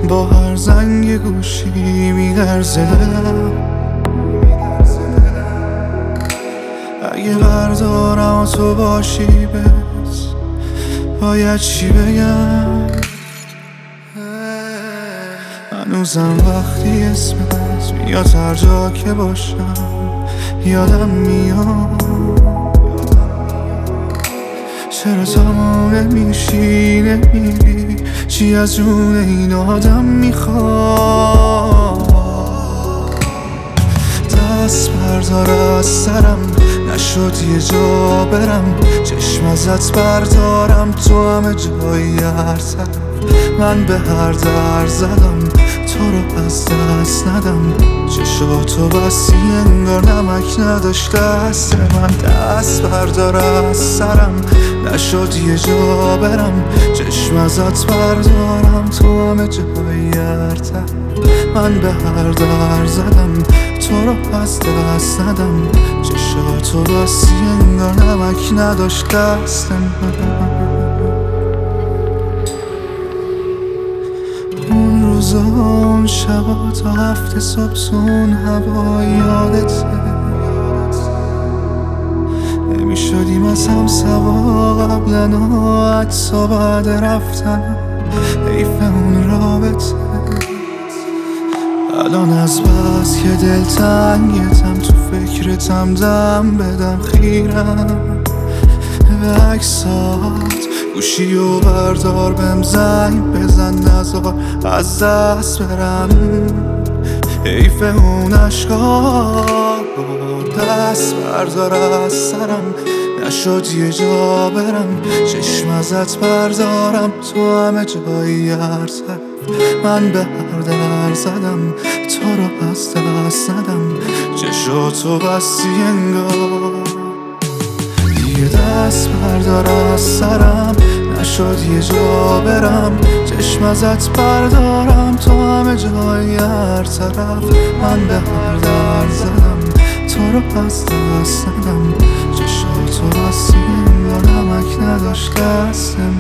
با هر زنگ گوشی میلرزه دلم. اگه بردارم و تو باشی بس باید چی بگم؟ هنوزم وقتی اسمت میاد هر جا که باشم یادم میاد. چرا تمام نمیشی نمیری؟ چی از جون این آدم میخواد؟ دست بردار از سرم، نشد یه جا برم. چشم ازت بردارم، تو همه جایی هر طرف. من به هر در زدم، تو رو از دست ندم. چشاتو بسی انگار نمک نداشت دست من. دست بردار از سرم، نشد یه جا برم. چشم ازت بردارم، تو همه جایی هر طرف. من به هر در زدم، تو رو از دست ندم. چشاتو بسی انگار نمک نداشت دست من. اون روزا اون شبا تا هفته صبح سون هوا یادته. نمیشدیم از هم سوا قبلن و حتی بعد رفتن. حیف اون رابطه. الان از بس که دلتنگتم، تو فکرتم دم بدم خیرم به عکسات. گوشی و بردار بهم زنگ بزن، نزار از دست برم. حیف اون عشقا. دست بردار از سرم، نشد یه جا برم. چشم ازت بردارم، تو همه جایی هر طرف. من به هر در زدم، تو رو از دست ندم. چشاتو بستی انگار. دیگه دست بردار از سرم، نشد یه جا برم. چشم ازت بردارم، تو همه جایی هر طرف. من به هر در زدم، تو رو از دست ندم. چشاتو بستی انگار نمک نداشت دست من.